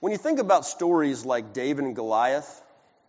When you think about stories like David and Goliath,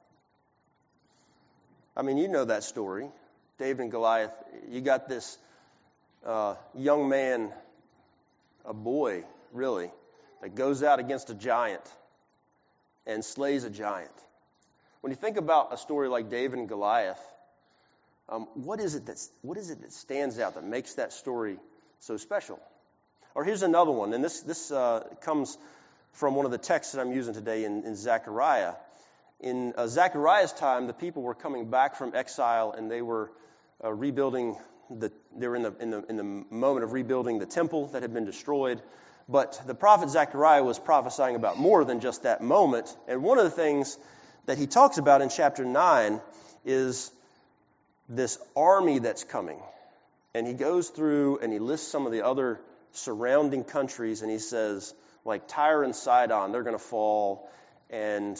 I mean, you know that story. David and Goliath, you got this young man, a boy, really, that goes out against a giant and slays a giant. When you think about a story like David and Goliath, what is it that stands out that makes that story so special? Or here's another one, and this comes from one of the texts that I'm using today in Zechariah. In Zechariah's time, the people were coming back from exile, and they were rebuilding. They were in the moment of rebuilding the temple that had been destroyed. But the prophet Zechariah was prophesying about more than just that moment. And one of the things that he talks about in chapter 9 is this army that's coming. And he goes through and he lists some of the other surrounding countries, and he says, like Tyre and Sidon, they're going to fall, and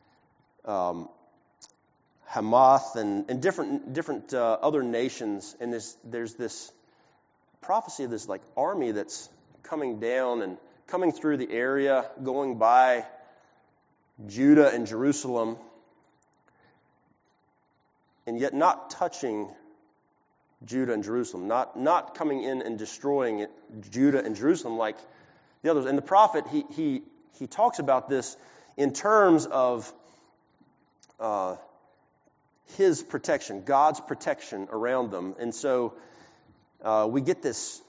Hamath and different other nations. And there's this prophecy of this like army that's coming down and coming through the area, going by Judah and Jerusalem, and yet not touching Judah and Jerusalem, not coming in and destroying Judah and Jerusalem like the others. And the prophet, he talks about this in terms of his protection, God's protection around them. And so we get this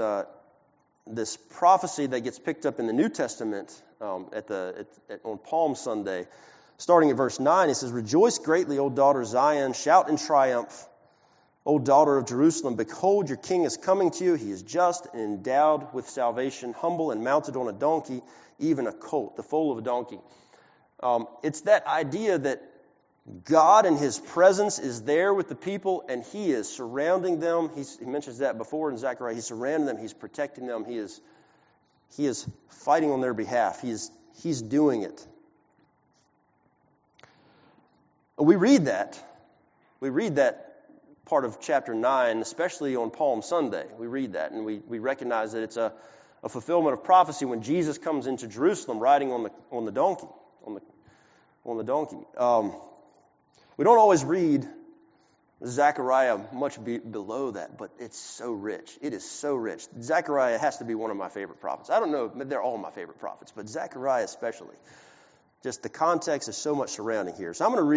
prophecy that gets picked up in the New Testament on Palm Sunday. Starting at verse 9, it says, "Rejoice greatly, O daughter Zion, shout in triumph, O daughter of Jerusalem. Behold, your king is coming to you. He is just and endowed with salvation, humble and mounted on a donkey, even a colt," the foal of a donkey. It's that idea that God in his presence is there with the people, and he is surrounding them. He mentions that before in Zechariah. He's surrounding them. He's protecting them. He is fighting on their behalf. He's doing it. We read that. We read that part of chapter 9, especially on Palm Sunday. We read that, and we recognize that it's a fulfillment of prophecy when Jesus comes into Jerusalem riding on the donkey. We don't always read Zechariah much below that, but it's so rich. It is so rich. Zechariah has to be one of my favorite prophets. I don't know, they're all my favorite prophets, but Zechariah especially. Just the context is so much surrounding here. So I'm going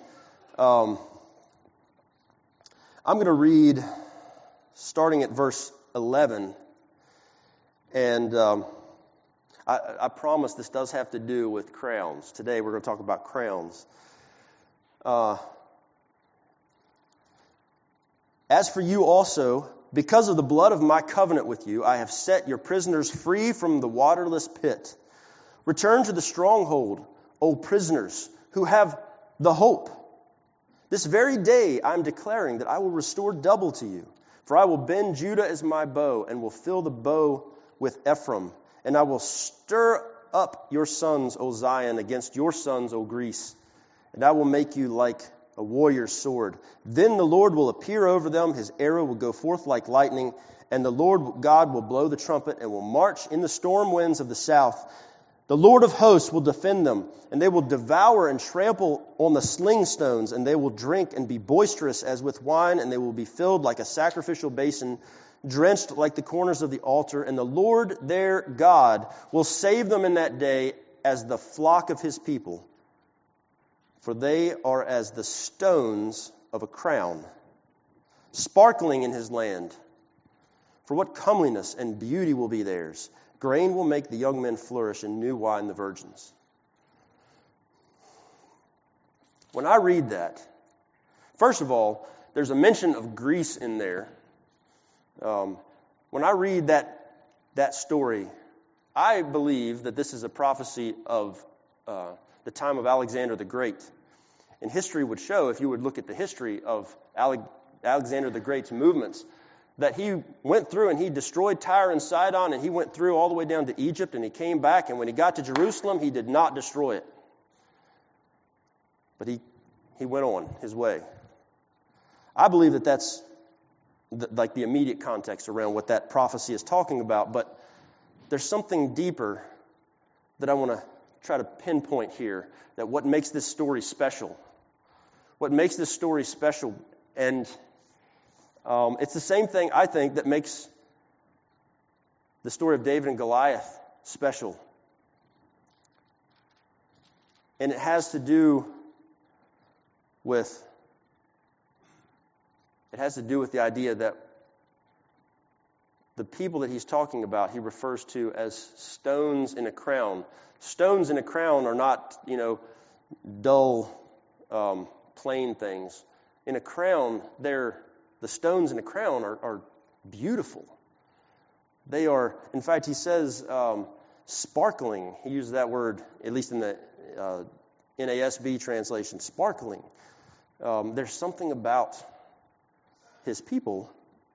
to read starting at verse 11, and I promise this does have to do with crowns. Today we're going to talk about crowns. "As for you also, because of the blood of my covenant with you, I have set your prisoners free from the waterless pit. Return to the stronghold, O prisoners, who have the hope. This very day I am declaring that I will restore double to you. For I will bend Judah as my bow, and will fill the bow with Ephraim. And I will stir up your sons, O Zion, against your sons, O Greece. And I will make you like a warrior's sword. Then the Lord will appear over them. His arrow will go forth like lightning. And the Lord God will blow the trumpet and will march in the storm winds of the south. The Lord of hosts will defend them, and they will devour and trample on the sling stones, and they will drink and be boisterous as with wine, and they will be filled like a sacrificial basin, drenched like the corners of the altar. And the Lord their God will save them in that day as the flock of his people. For they are as the stones of a crown, sparkling in his land. For what comeliness and beauty will be theirs. Grain will make the young men flourish, and new wine the virgins." When I read that, first of all, there's a mention of Greece in there. When I read that story, I believe that this is a prophecy of the time of Alexander the Great. And history would show, if you would look at the history of Alexander the Great's movements, that he went through and he destroyed Tyre and Sidon, and he went through all the way down to Egypt, and he came back, and when he got to Jerusalem, he did not destroy it. But he went on his way. I believe that that's like the immediate context around what that prophecy is talking about, but there's something deeper that I want to try to pinpoint here that what makes this story special. What makes this story special, and it's the same thing, I think, that makes the story of David and Goliath special. And it has to do with the idea that the people that he's talking about, he refers to as stones in a crown. Stones in a crown are not, dull, plain things. In a crown, the stones in a crown are beautiful. They are, in fact, he says sparkling. He uses that word, at least in the NASB translation, sparkling. There's something about his people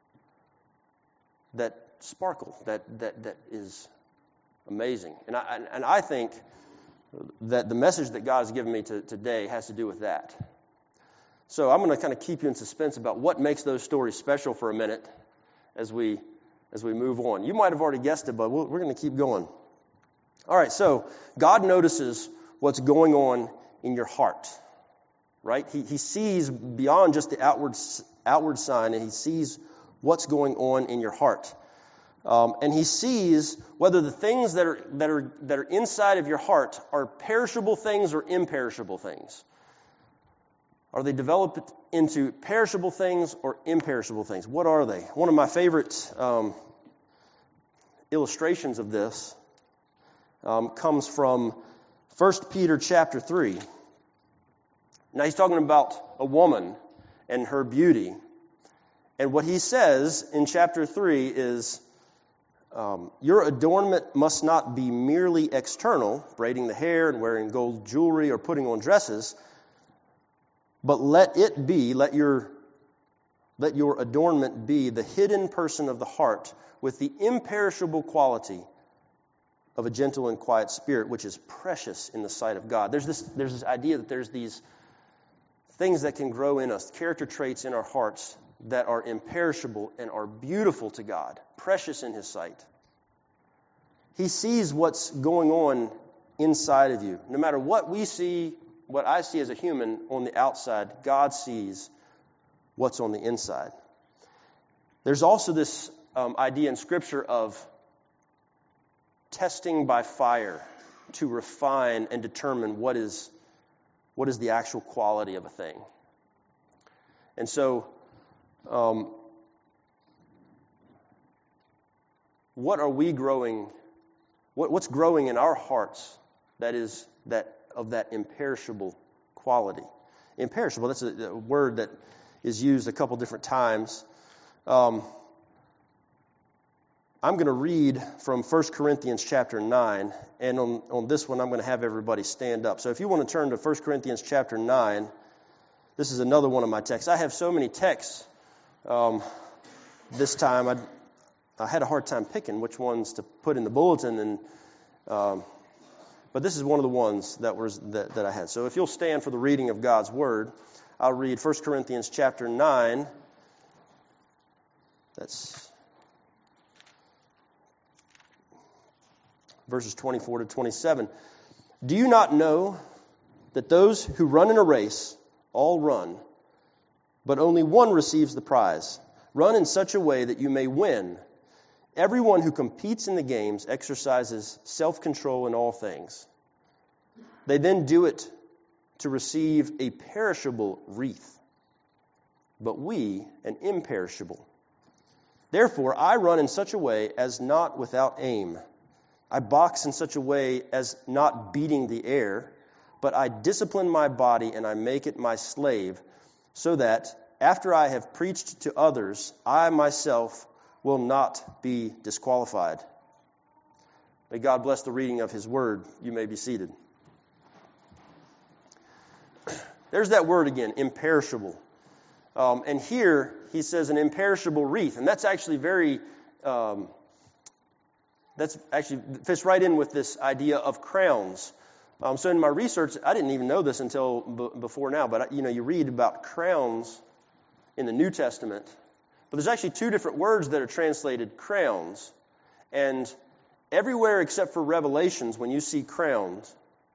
that sparkle, that is amazing. And I think that the message that God's given me today has to do with that. So I'm going to kind of keep you in suspense about what makes those stories special for a minute as we move on. You might have already guessed it, but we're going to keep going. All right, so God notices what's going on in your heart, right? He sees beyond just the outward sign, and he sees what's going on in your heart. And he sees whether the things that are inside of your heart are perishable things or imperishable things. Are they developed into perishable things or imperishable things? What are they? One of my favorite illustrations of this comes from 1 Peter chapter 3. Now he's talking about a woman and her beauty. And what he says in chapter 3 is, your adornment must not be merely external, braiding the hair and wearing gold jewelry or putting on dresses, but let your adornment be the hidden person of the heart with the imperishable quality of a gentle and quiet spirit, which is precious in the sight of God. There's this idea that there's these things that can grow in us, character traits in our hearts that are imperishable and are beautiful to God, precious in His sight. He sees what's going on inside of you. No matter what we see, what I see as a human on the outside, God sees what's on the inside. There's also this idea in Scripture of testing by fire to refine and determine what is the actual quality of a thing. And so, what are we growing? What's growing in our hearts that is of that imperishable quality? Imperishable, that's a word that is used a couple different times. I'm going to read from 1 Corinthians chapter 9, and on this one I'm going to have everybody stand up. So if you want to turn to 1 Corinthians chapter 9, this is another one of my texts. I have so many texts this time. I had a hard time picking which ones to put in the bulletin, but this is one of the ones that I had. So if you'll stand for the reading of God's Word, I'll read 1 Corinthians chapter 9. That's verses 24 to 27. Do you not know that those who run in a race all run, but only one receives the prize? Run in such a way that you may win. Everyone who competes in the games exercises self-control in all things. They then do it to receive a perishable wreath, but we an imperishable. Therefore, I run in such a way as not without aim. I box in such a way as not beating the air, but I discipline my body and I make it my slave, so that after I have preached to others, I myself will not be disqualified. May God bless the reading of His Word. You may be seated. There's that word again, imperishable. And here he says an imperishable wreath, and that's actually fits right in with this idea of crowns. So in my research, I didn't even know this until before now, but you read about crowns in the New Testament, but there's actually two different words that are translated crowns, and everywhere except for Revelations, when you see crowns,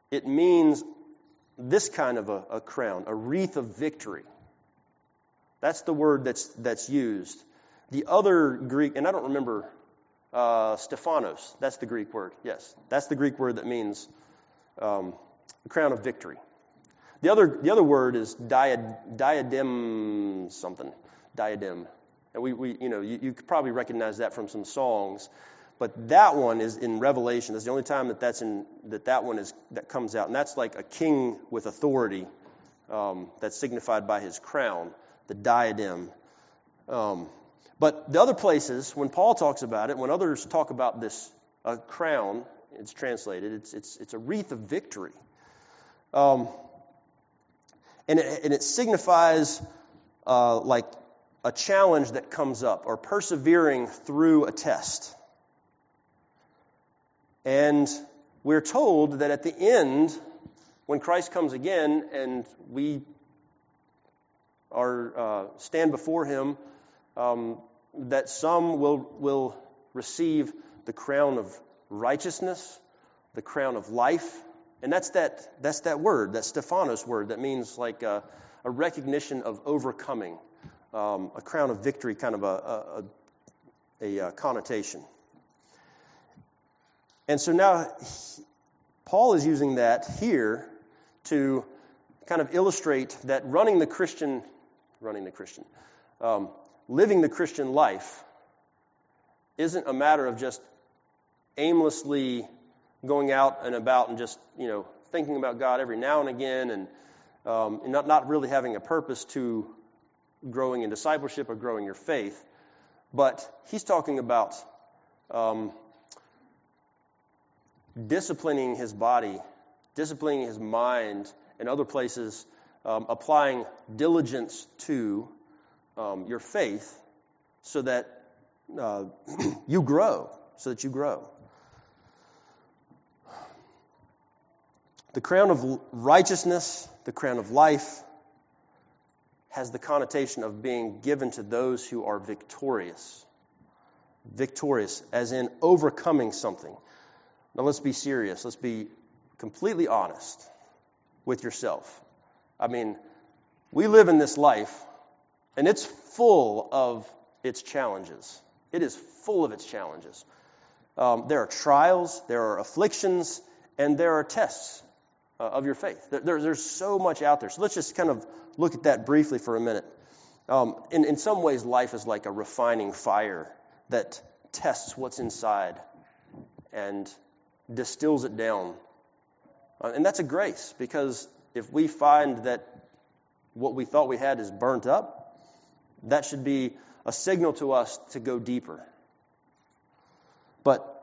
it means this kind of a crown, a wreath of victory. That's the word that's used. The other Greek, and I don't remember, Stephanos, that's the Greek word. Yes, that's the Greek word that means a crown of victory. The other word is diadem something, diadem. And you could probably recognize that from some songs, but that one is in Revelation. That's the only time that that comes out, and that's like a king with authority, that's signified by his crown, the diadem. But the other places, when Paul talks about it, when others talk about this crown, it's translated. It's a wreath of victory. And it signifies like a challenge that comes up or persevering through a test. And we're told that at the end, when Christ comes again and we stand before Him, that some will receive the crown of righteousness, the crown of life. And that's that word, that Stephanos word, that means like a recognition of overcoming, a crown of victory, kind of a connotation. And so now Paul is using that here to kind of illustrate that living the Christian life isn't a matter of just aimlessly going out and about and just, thinking about God every now and again and not really having a purpose to growing in discipleship or growing your faith. But he's talking about disciplining his body, disciplining his mind, and other places, applying diligence to your faith so that you grow. The crown of righteousness, the crown of life, has the connotation of being given to those who are victorious. Victorious, as in overcoming something. Now let's be serious. Let's be completely honest with yourself. I mean, we live in this life, and it's full of its challenges. It is full of its challenges. There are trials, there are afflictions, and there are tests of your faith. There's so much out there. So let's just kind of look at that briefly for a minute. In some ways, life is like a refining fire that tests what's inside and distills it down. And that's a grace, because if we find that what we thought we had is burnt up, that should be a signal to us to go deeper. But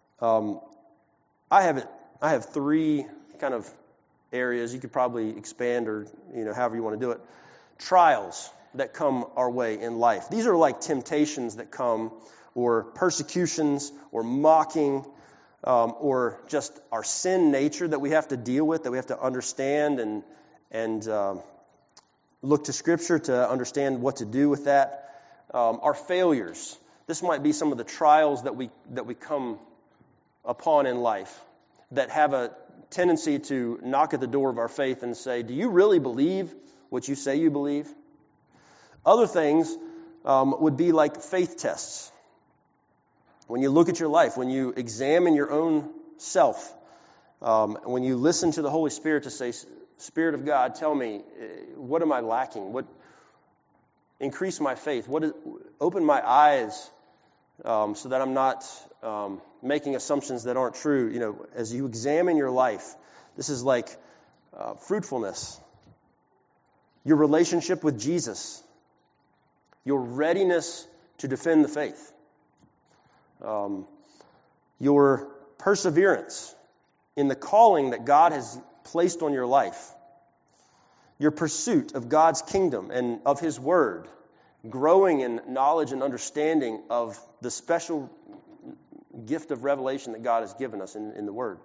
I have three kind of areas. You could probably expand or however you want to do it. Trials that come our way in life. These are like temptations that come, or persecutions, or mocking, or just our sin nature that we have to deal with, that we have to understand and look to Scripture to understand what to do with that. Our failures. This might be some of the trials that we come upon in life that have a tendency to knock at the door of our faith and say, do you really believe what you say you believe? Other things would be like faith tests. When you look at your life, when you examine your own self, when you listen to the Holy Spirit to say, Spirit of God, tell me, what am I lacking? What increase my faith? Open my eyes so that I'm not making assumptions that aren't true. As you examine your life, this is like fruitfulness, your relationship with Jesus, your readiness to defend the faith, your perseverance in the calling that God has placed on your life, your pursuit of God's kingdom and of His Word, growing in knowledge and understanding of the special gift of revelation that God has given us in the Word.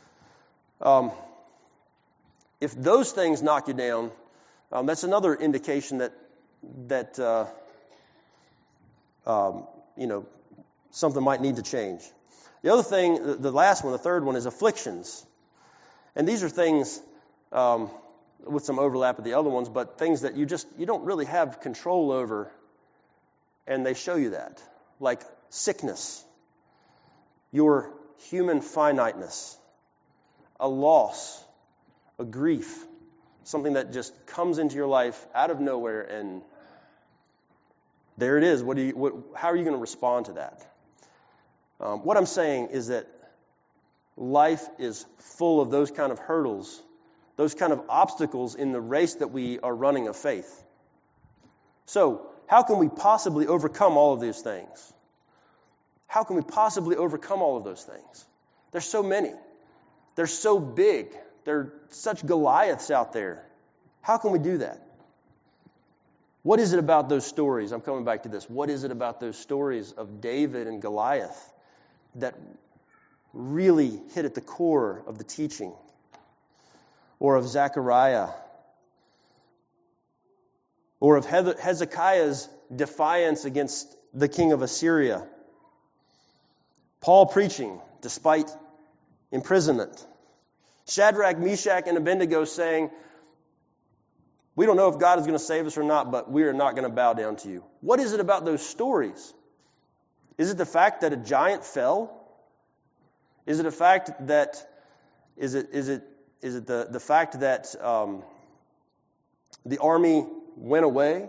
If those things knock you down, that's another indication that something might need to change. The other thing, the last one, the third one, is afflictions. And these are things with some overlap with the other ones, but things that you don't really have control over, and they show you that. Like sickness, your human finiteness, a loss, a grief, something that just comes into your life out of nowhere, and there it is. How are you going to respond to that? What I'm saying is that life is full of those kind of hurdles, those kind of obstacles in the race that we are running of faith. So, how can we possibly overcome all of these things? How can we possibly overcome all of those things? There's so many. They're so big. They're such Goliaths out there. How can we do that? What is it about those stories? I'm coming back to this. What is it about those stories of David and Goliath that really hit at the core of the teaching? Or of Zechariah? Or of Hezekiah's defiance against the king of Assyria? Paul preaching despite imprisonment. Shadrach, Meshach, and Abednego saying, we don't know if God is going to save us or not, but we are not going to bow down to you. What is it about those stories? Is it the fact that a giant fell? Is it the fact that the fact that the army went away?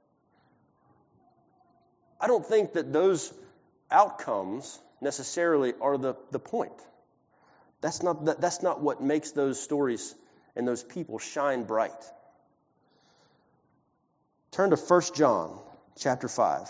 I don't think that those outcomes necessarily are the point. That's not what makes those stories and those people shine bright. Turn to 1 John chapter 5.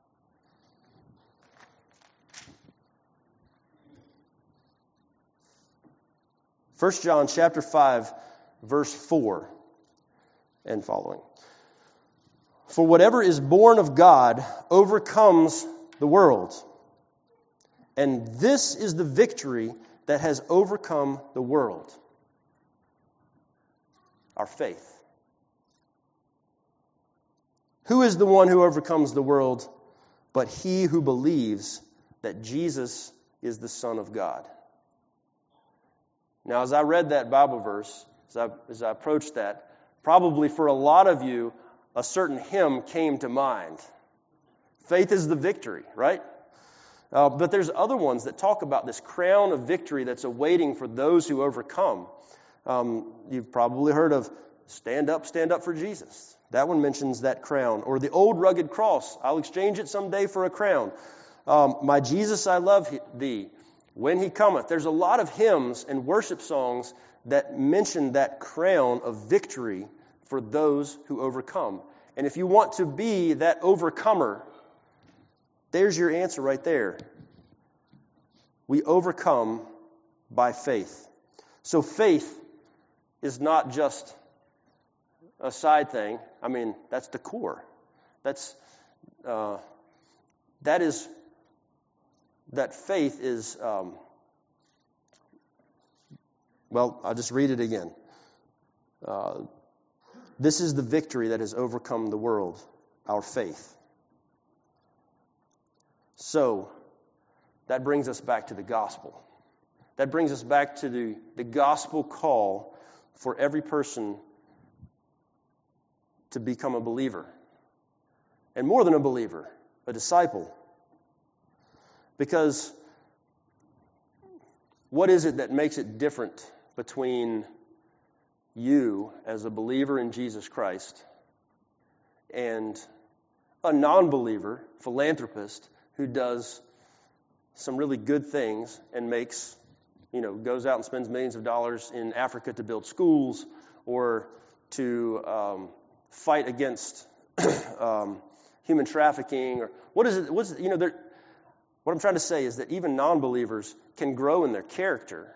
1 John chapter 5, verse 4 and following. For whatever is born of God overcomes the world. And this is the victory that has overcome the world. Our faith. Who is the one who overcomes the world but he who believes that Jesus is the Son of God? Now, as I read that Bible verse, as I approached that, probably for a lot of you, a certain hymn came to mind. Faith is the victory, right? But there's other ones that talk about this crown of victory that's awaiting for those who overcome. You've probably heard of stand up for Jesus. That one mentions that crown. Or the old rugged cross, I'll exchange it someday for a crown. My Jesus, I love thee. When he cometh. There's a lot of hymns and worship songs that mention that crown of victory for those who overcome. And if you want to be that overcomer, there's your answer right there. We overcome by faith. So faith is not just a side thing. I mean, that's the core. That faith is, I'll just read it again. This is the victory that has overcome the world, our faith. So, that brings us back to the gospel. That brings us back to the gospel call for every person to become a believer. And more than a believer, a disciple. Because what is it that makes it different between you as a believer in Jesus Christ and a non-believer, philanthropist, who does some really good things and goes out and spends millions of dollars in Africa to build schools or to fight against human trafficking? Or what is it? What I'm trying to say is that even non-believers can grow in their character.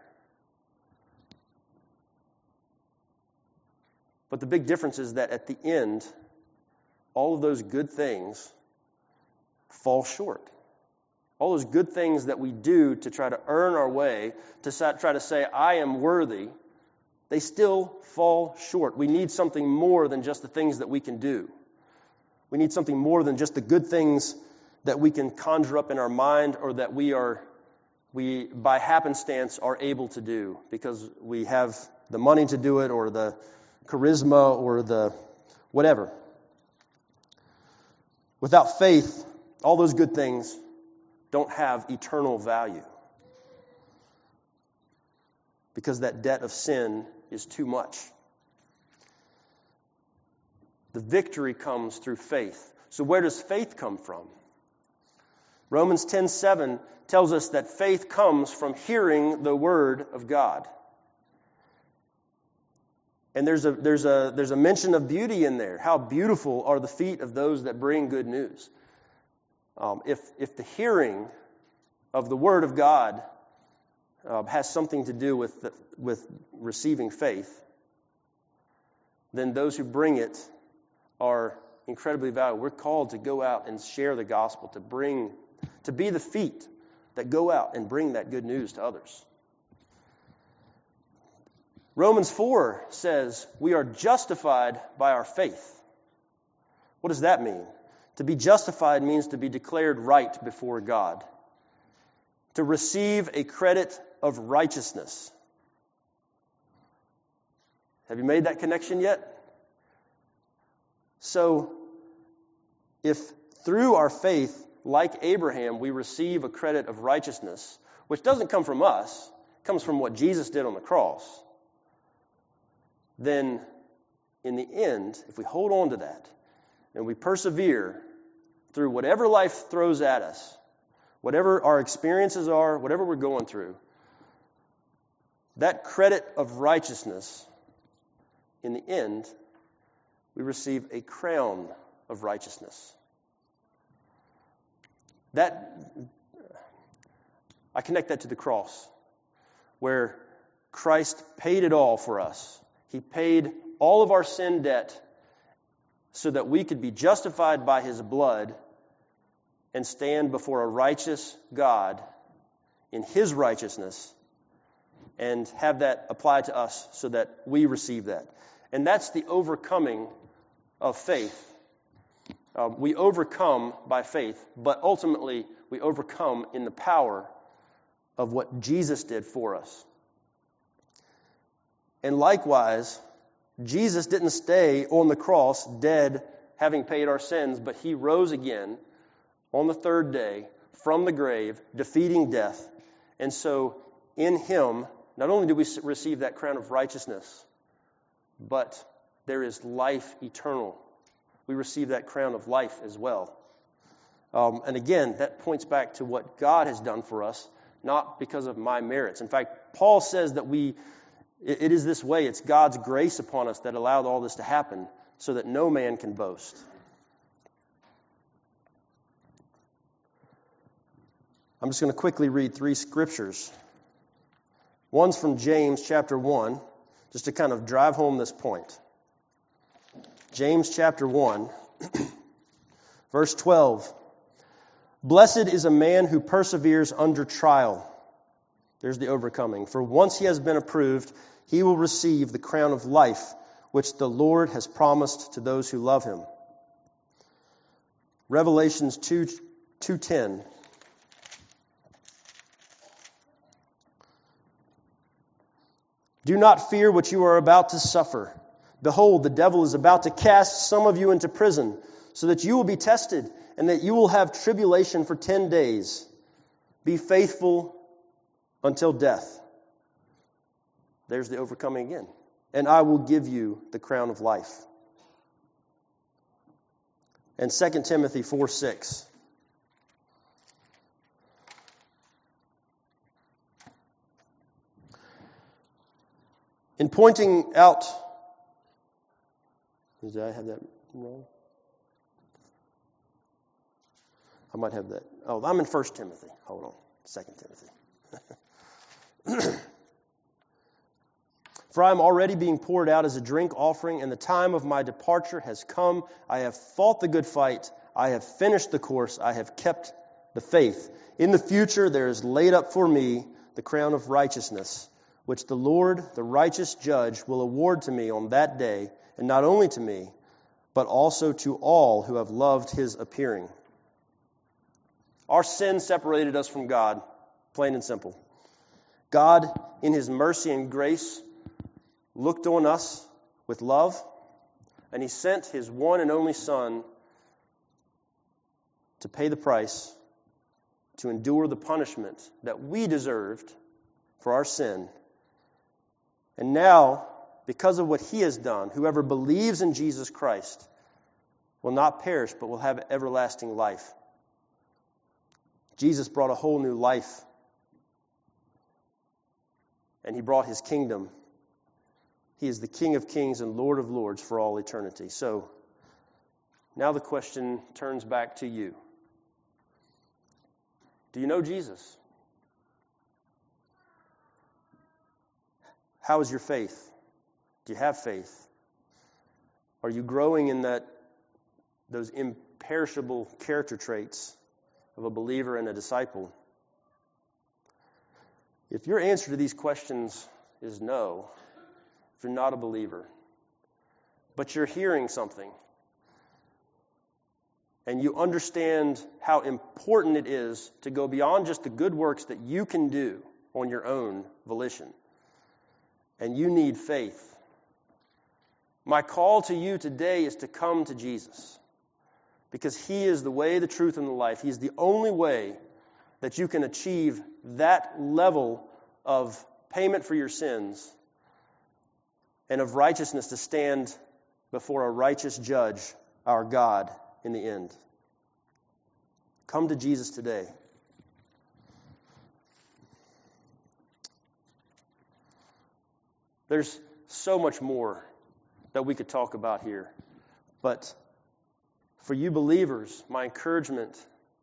But the big difference is that at the end, all of those good things fall short. All those good things that we do to try to earn our way, to try to say, I am worthy, they still fall short. We need something more than just the things that we can do. We need something more than just the good things that we can conjure up in our mind or that we are we, by happenstance, are able to do because we have the money to do it or the charisma or the whatever. Without faith, all those good things don't have eternal value because that debt of sin is too much. The victory comes through faith. So where does faith come from? Romans 10:7 tells us that faith comes from hearing the word of God. And there's a mention of beauty in there. How beautiful are the feet of those that bring good news. If the hearing of the word of God has something to do with receiving faith, then those who bring it are incredibly valuable. We're called to go out and share the gospel, to be the feet that go out and bring that good news to others. Romans 4 says we are justified by our faith. What does that mean? To be justified means to be declared right before God, to receive a credit of righteousness. Have you made that connection yet? So, if through our faith, like Abraham, we receive a credit of righteousness, which doesn't come from us, it comes from what Jesus did on the cross, then in the end, if we hold on to that and we persevere through whatever life throws at us, whatever our experiences are, whatever we're going through, that credit of righteousness, in the end, we receive a crown of righteousness. I connect that to the cross, where Christ paid it all for us. He paid all of our sin debt so that we could be justified by His blood and stand before a righteous God in His righteousness and have that applied to us so that we receive that. And that's the overcoming of faith. We overcome by faith, but ultimately we overcome in the power of what Jesus did for us. And likewise, Jesus didn't stay on the cross dead, having paid our sins, but He rose again on the third day from the grave, defeating death. And so in Him, not only do we receive that crown of righteousness, but there is life eternal. We receive that crown of life as well. And again, that points back to what God has done for us, not because of my merits. In fact, Paul says that it is this way. It's God's grace upon us that allowed all this to happen so that no man can boast. I'm just going to quickly read 3 scriptures. One's from James chapter 1, just to kind of drive home this point. James chapter 1, verse 12. Blessed is a man who perseveres under trial. There's the overcoming. For once he has been approved, he will receive the crown of life, which the Lord has promised to those who love Him. Revelations 2:10. Do not fear what you are about to suffer. Behold, the devil is about to cast some of you into prison, so that you will be tested, and that you will have tribulation for 10 days. Be faithful until death. There's the overcoming again. And I will give you the crown of life. And 2 Timothy 4:6. In pointing out, did I have that wrong? I might have that. Oh, I'm in 1 Timothy. Hold on. 2 Timothy. For I am already being poured out as a drink offering, and the time of my departure has come. I have fought the good fight. I have finished the course. I have kept the faith. In the future there is laid up for me the crown of righteousness, which the Lord, the righteous judge, will award to me on that day, and not only to me, but also to all who have loved His appearing. Our sin separated us from God. Plain and simple. God, in His mercy and grace, looked on us with love, and He sent His one and only Son to pay the price, to endure the punishment that we deserved for our sin. And now, because of what He has done, whoever believes in Jesus Christ will not perish, but will have everlasting life. Jesus brought a whole new life, and He brought His kingdom. He is the King of kings and Lord of lords for all eternity. So, now the question turns back to you. Do you know Jesus? How is your faith? Do you have faith? Are you growing in those imperishable character traits of a believer and a disciple? If your answer to these questions is no, if you're not a believer, but you're hearing something, and you understand how important it is to go beyond just the good works that you can do on your own volition, and you need faith, my call to you today is to come to Jesus, because He is the way, the truth, and the life. He is the only way that you can achieve that level of payment for your sins and of righteousness to stand before a righteous judge, our God, in the end. Come to Jesus today. There's so much more that we could talk about here, but for you believers, my encouragement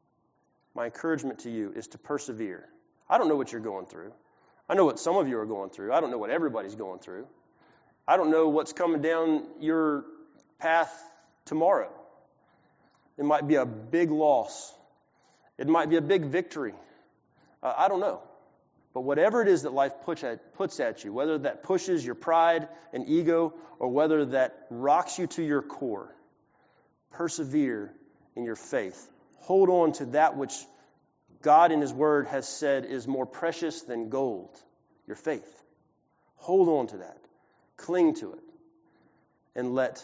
to you is to persevere. I don't know what you're going through. I know what some of you are going through. I don't know what everybody's going through. I don't know what's coming down your path tomorrow. It might be a big loss. It might be a big victory. I don't know. But whatever it is that life puts at you, whether that pushes your pride and ego or whether that rocks you to your core, persevere in your faith. Hold on to that which God in His Word has said is more precious than gold, your faith. Hold on to that. Cling to it. And let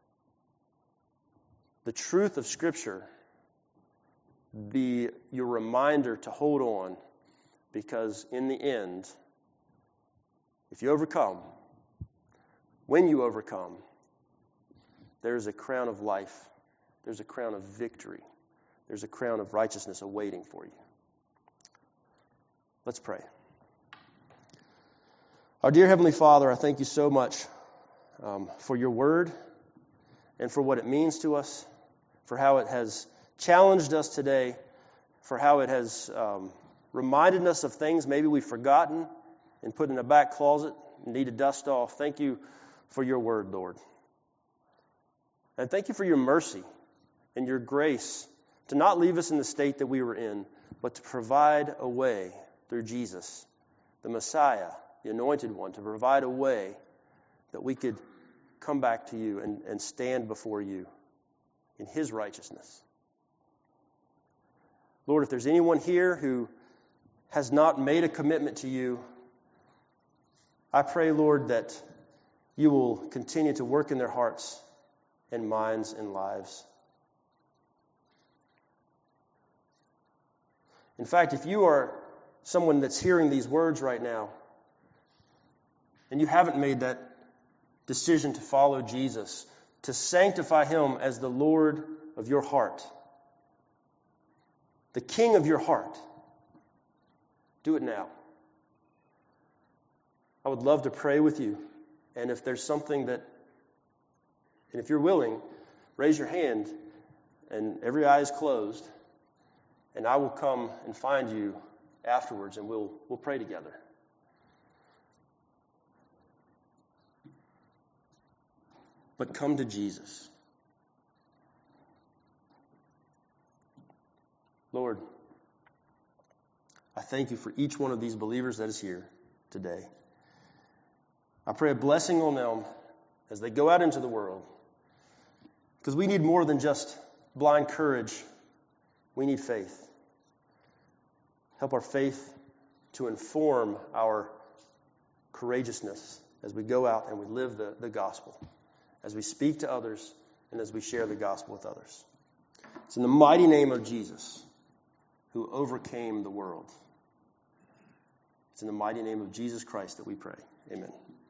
the truth of Scripture be your reminder to hold on, because in the end, if you overcome, when you overcome, there's a crown of life, there's a crown of victory, there's a crown of righteousness awaiting for you. Let's pray. Our dear Heavenly Father, I thank you so much for your word and for what it means to us, for how it has challenged us today, for how it has reminded us of things maybe we've forgotten and put in a back closet and need to dust off. Thank you for your word, Lord. And thank you for your mercy and your grace to not leave us in the state that we were in, but to provide a way through Jesus, the Messiah, the Anointed One, to provide a way that we could come back to you and stand before you in His righteousness. Lord, if there's anyone here who has not made a commitment to you, I pray, Lord, that you will continue to work in their hearts and minds and lives. In fact, if you are someone that's hearing these words right now, and you haven't made that decision to follow Jesus, to sanctify Him as the Lord of your heart, the King of your heart, do it now. I would love to pray with you. And if there's something and if you're willing, raise your hand and every eye is closed, and I will come and find you afterwards and we'll pray together. But come to Jesus. Lord, I thank you for each one of these believers that is here today. I pray a blessing on them as they go out into the world, because we need more than just blind courage. We need faith. Help our faith to inform our courageousness as we go out and we live the gospel, as we speak to others, and as we share the gospel with others. It's in the mighty name of Jesus, who overcame the world. It's in the mighty name of Jesus Christ that we pray. Amen.